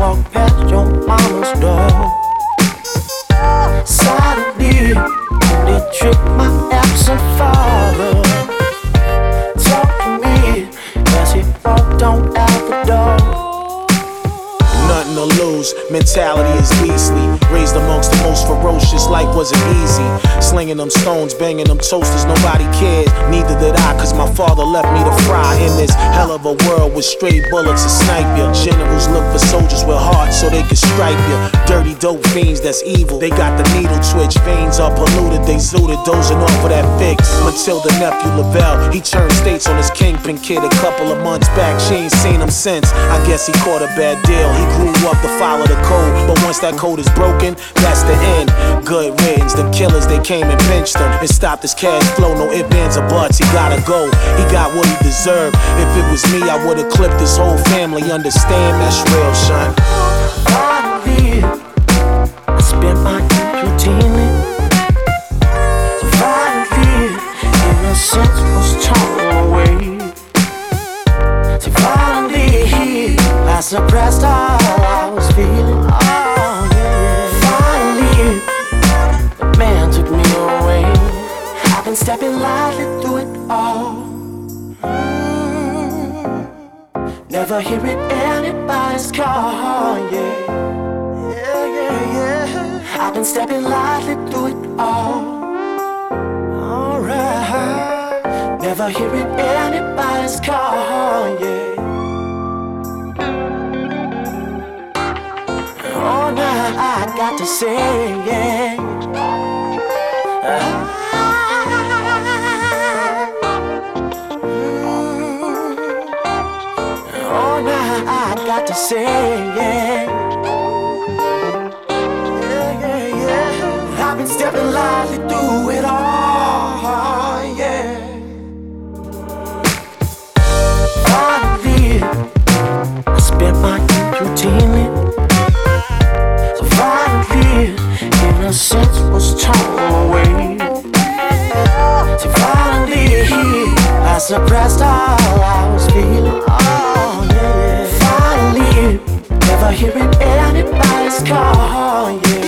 walk past your mama's door. Suddenly, they trick my absent father. Talk to me as he walked on out the door. Nothing to lose, mentality is beastly. Raised amongst the most ferocious, life wasn't easy. Slinging them stones, banging them toasters, nobody cared. Neither did I, cause my father left me to fry in this hell of a world with stray bullets to snipe ya. Generals look for soldiers with hearts so they can stripe ya. Dirty dope fiends, that's evil. They got the needle twitch, veins are polluted, they zooted, dozing off of that fix. Matilda nephew Lavelle, he turned states on his kingpin kid a couple of months back. She ain't seen him since. I guess he caught a bad deal. He grew up to follow the code, but once that code is broken, that's the end. Good riddance, them killers, they came and pinched him and stopped his cash flow, no ifs, ands, or buts. He gotta go, he got what he deserved. If it was me, I would've clipped his whole family. Understand, that's real, son. Finally, I spent my youth routinely. So finally, innocence was torn away. So finally, I suppressed all I was feeling. Oh, yeah. Finally, the man took me away. I've been stepping lightly through it all. Never hearing anybody's call, yeah. I've been stepping lightly through it all. Alright. Never hearing anybody's call, yeah. Oh, now I got to say, yeah. Oh, now I got to say, yeah. I've been stepping lightly through it all, yeah. Finally, I spent my youth routinely. So finally, innocence was torn away. So finally, I suppressed all I was feeling. Oh, yeah. Finally, never hearing anybody's call, yeah.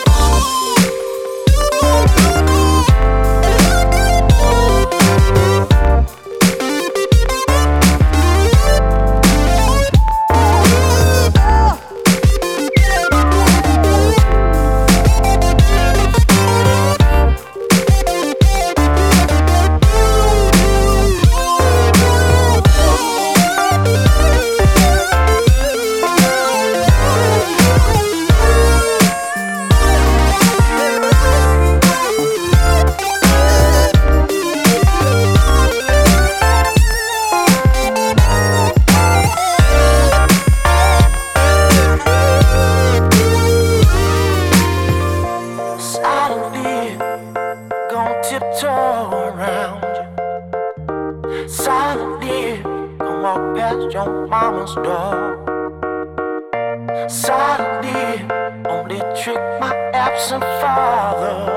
Tiptoe around you. Silently, gonna walk past your mama's door. Silently, only trick my absent father.